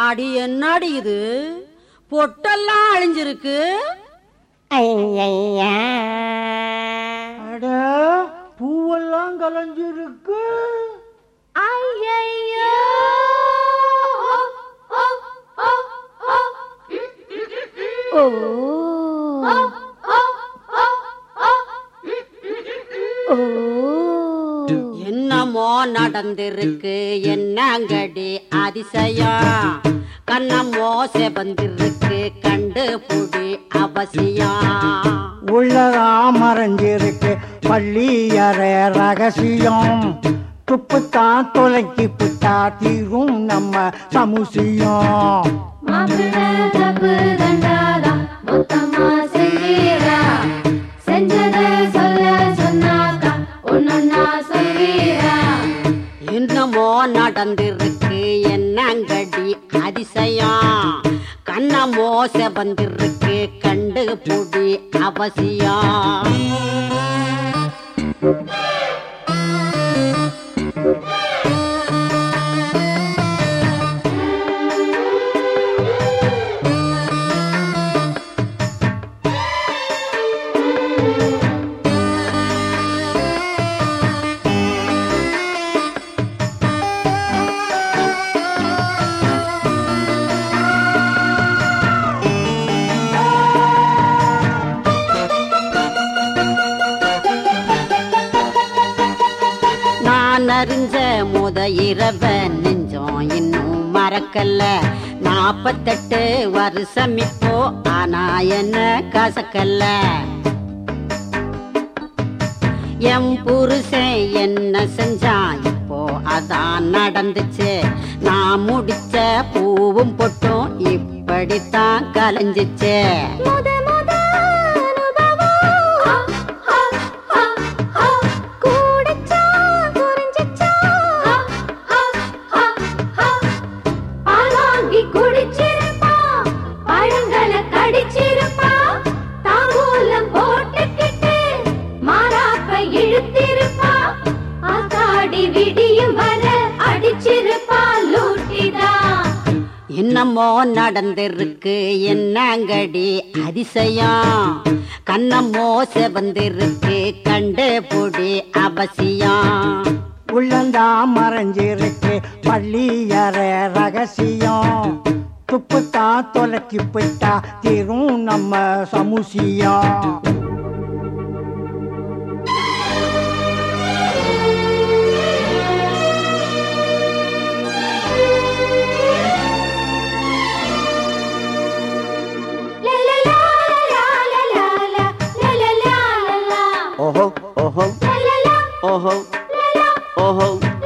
அடி என்னடி இது பொட்டெல்லாம் அழிஞ்சிருக்கு. அட பூவெல்லாம் கலைஞ்சிருக்கு. என்னமோ நடந்திருக்கு என்னங்கடி அதிசயம். கண்ணமோ செவந்திருக்கு கண்டு புடி அவசியம். உள்ளதா மறைஞ்சிருக்கு பள்ளியறை ரகசியம். துப்புத்தான் தொலைக்கி புட்டா தீரும் நம்ம சமுசியம். என்னமோ நடந்திருக்கு என்னங்கடி அதிசயம். கண்ணமோ செவந்திருக்கு கண்டு புடி அவசியம். அறிஞ்ச முத இரவ நெஞ்சம் இன்னும் மறக்கல்ல. 48 வருஷம் இப்போ ஆனா என்ன கசக்கல்ல. எம் புருஷன் என்ன செஞ்சான் இப்போ அதான் நடந்துச்சு. நான் முடிச்ச பூவும் பொட்டும் இப்படித்தான் கலைஞ்சிச்சு. என்னமோ நடந்திருக்கு என்னங்கடி அதிசயம். கண்ணமோ செவந்திருக்கு கண்டு புடி அவசியம். உள்ளந்தா மறைஞ்சிருக்கு பள்ளியறை ரகசியம். துப்புத்தான் தொலைக்கி போயிட்டா தீரும் நம்ம சமுசியம். ஓஹோ ஓஹோ ஓஹோ ஓஹோ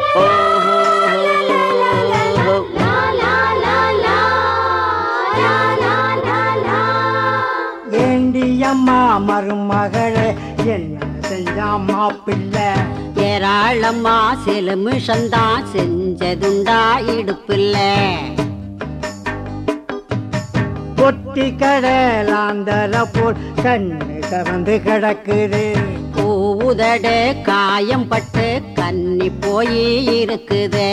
ஏண்டியம்மா மருமகளே என்ன செஞ்சா மாப்பிள்ளை. ஏராளமா சில மிஷந்தான் செஞ்சதுண்டா இடுப்பில்ல. பொட்டி கடலாந்தர போல் கண்ணு கறந்து கிடக்குது. பூவுதடு காயம் பட்டு கன்னி போய் இருக்குது.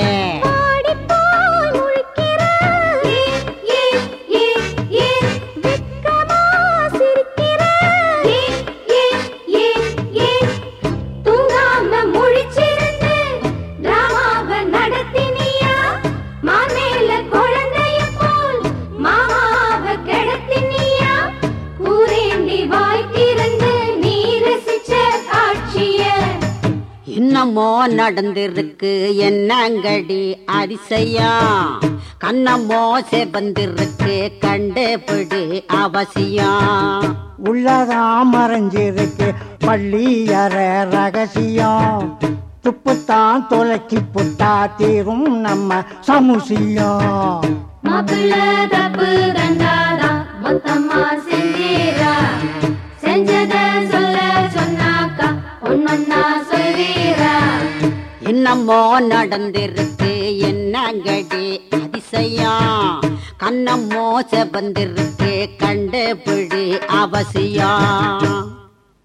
என்னமோ நடந்திருக்கு என்னங்கடி அதிசயம். கண்ணமோ செவந்திருக்கு கண்டு பிடி அவசியம். உள்ளதா மறைஞ்சிருக்கு பள்ளியறை ரகசியம். துப்புத்தான் தொலைக்கி புட்டா தீரும் நம்ம சமுசியம். என்னமோ நடந்திருக்கு என்னங்கடி அதிசயம். கண்ணமோ செவந்திருக்கு கண்டு பிடி அவசியம்.